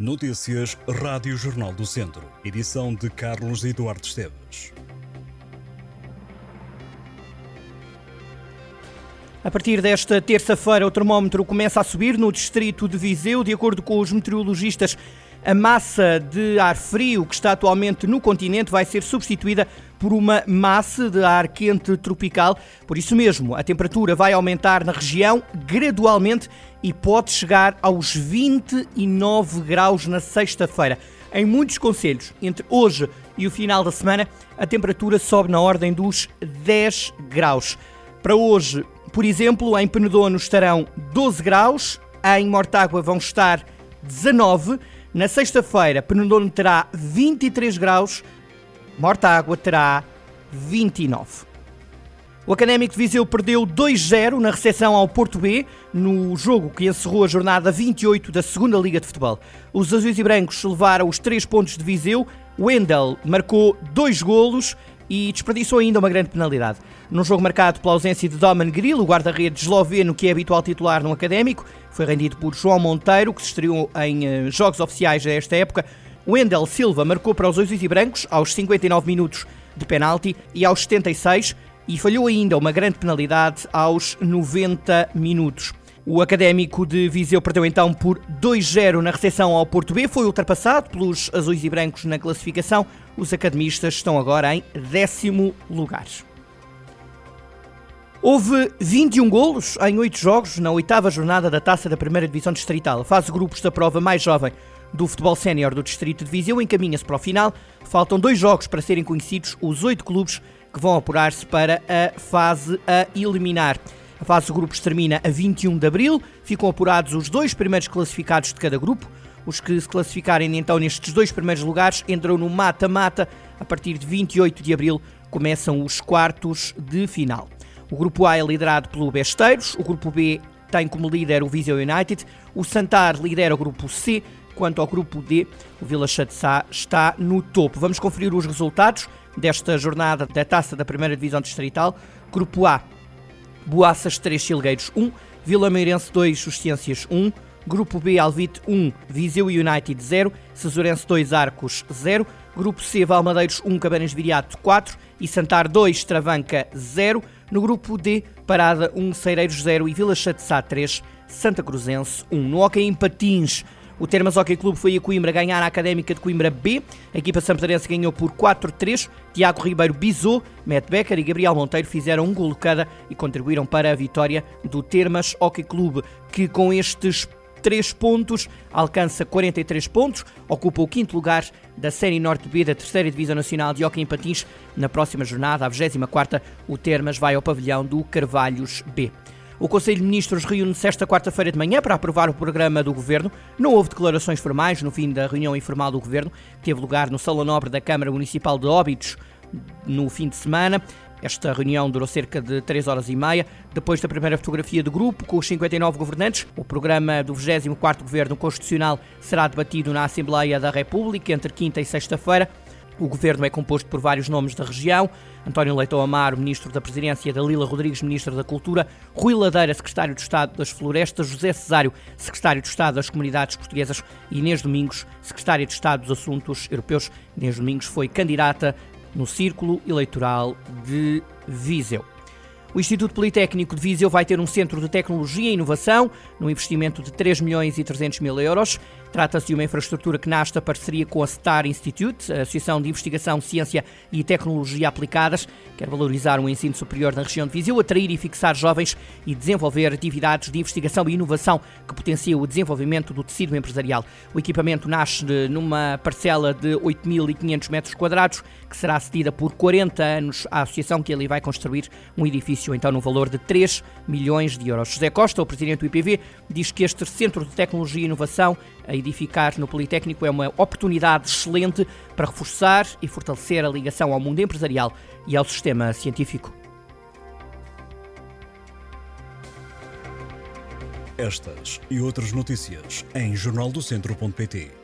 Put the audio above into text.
Notícias Rádio Jornal do Centro. Edição de Carlos Eduardo Esteves. A partir desta terça-feira, o termómetro começa a subir no distrito de Viseu. De acordo com os meteorologistas, a massa de ar frio que está atualmente no continente vai ser substituída por uma massa de ar quente tropical. Por isso mesmo, a temperatura vai aumentar na região gradualmente e pode chegar aos 29 graus na sexta-feira. Em muitos concelhos, entre hoje e o final da semana, a temperatura sobe na ordem dos 10 graus. Para hoje, por exemplo, em Penedono estarão 12 graus, em Mortágua vão estar 19. Na sexta-feira, Penedono terá 23 graus, Mortágua terá 29. O Académico de Viseu perdeu 2-0 na recepção ao Porto B, no jogo que encerrou a jornada 28 da Segunda Liga de Futebol. Os azuis e brancos levaram os 3 pontos de Viseu, Wendel marcou 2 golos e desperdiçou ainda uma grande penalidade. Num jogo marcado pela ausência de Domen Gril, o guarda-redes esloveno que é habitual titular no Académico, foi rendido por João Monteiro, que se estreou em jogos oficiais a esta época. Wendel Silva marcou para os azuis e brancos aos 59 minutos de penalti e aos 76 e falhou ainda uma grande penalidade aos 90 minutos. O Académico de Viseu perdeu então por 2-0 na recepção ao Porto B, foi ultrapassado pelos azuis e brancos na classificação. Os academistas estão agora em 10º lugar. Houve 21 golos em 8 jogos na 8ª jornada da Taça da Primeira Divisão Distrital. A fase de grupos da prova mais jovem do futebol sénior do distrito de Viseu encaminha-se para o final. Faltam 2 jogos para serem conhecidos os 8 clubes que vão apurar-se para a fase a eliminar. A fase de grupos termina a 21 de abril. Ficam apurados os 2 primeiros classificados de cada grupo. Os que se classificarem então nestes 2 primeiros lugares entram no mata-mata. A partir de 28 de abril começam os quartos de final. O grupo A é liderado pelo Besteiros, o grupo B tem como líder o Viseu United, o Santar lidera o grupo C, quanto ao grupo D, o Vila Chá de Sá está no topo. Vamos conferir os resultados desta jornada da Taça da Primeira Divisão Distrital. Grupo A, Boaças 3, Silgueiros 1, Vila Meirense 2, Justiças 1, Grupo B, Alvite 1, Viseu United 0, Cesurense 2, Arcos 0, Grupo C, Valmadeiros 1, Cabanas de Viriato 4 e Santar 2, Travanca 0. No grupo D, Parada 1, Cereiros 0 e Vila Chá de Sá 3, Santa Cruzense 1. No hóquei em patins, o Termas Hóquei Clube foi a Coimbra ganhar a Académica de Coimbra B. A equipa samparense ganhou por 4-3. Tiago Ribeiro bisou, Matt Becker e Gabriel Monteiro fizeram um golo cada e contribuíram para a vitória do Termas Hóquei Clube, que com estes 3 pontos alcança 43 pontos, ocupa o 5º lugar da Série Norte B da 3ª Divisão Nacional de Hóquei em Patins. Na próxima jornada, a 24ª, o Termas vai ao pavilhão do Carvalhos B. O Conselho de Ministros reúne-se esta quarta-feira de manhã para aprovar o programa do Governo. Não houve declarações formais no fim da reunião informal do Governo, que teve lugar no Salão Nobre da Câmara Municipal de Óbidos no fim de semana. Esta reunião durou cerca de 3 horas e meia. Depois da primeira fotografia de grupo, com os 59 governantes, o programa do 24º Governo Constitucional será debatido na Assembleia da República entre quinta e sexta-feira. O governo é composto por vários nomes da região: António Leitão Amaro, Ministro da Presidência, Dalila Rodrigues, Ministro da Cultura, Rui Ladeira, Secretário de Estado das Florestas, José Cesário, Secretário de Estado das Comunidades Portuguesas e Inês Domingos, Secretária de Estado dos Assuntos Europeus. Inês Domingos foi candidata no Círculo Eleitoral de Viseu. O Instituto Politécnico de Viseu vai ter um centro de tecnologia e inovação, num investimento de 3.300.000 euros. Trata-se de uma infraestrutura que nasce da parceria com a STAR Institute, a Associação de Investigação, Ciência e Tecnologia Aplicadas. Quer valorizar o ensino superior na região de Viseu, atrair e fixar jovens e desenvolver atividades de investigação e inovação que potenciam o desenvolvimento do tecido empresarial. O equipamento nasce numa parcela de 8.500 metros quadrados, que será cedida por 40 anos à associação, que ali vai construir um edifício, então no valor de 3 milhões de euros. José Costa, o presidente do IPV, diz que este Centro de Tecnologia e Inovação a edificar no Politécnico é uma oportunidade excelente para reforçar e fortalecer a ligação ao mundo empresarial e ao sistema científico. Estas e outras notícias em jornaldocentro.pt.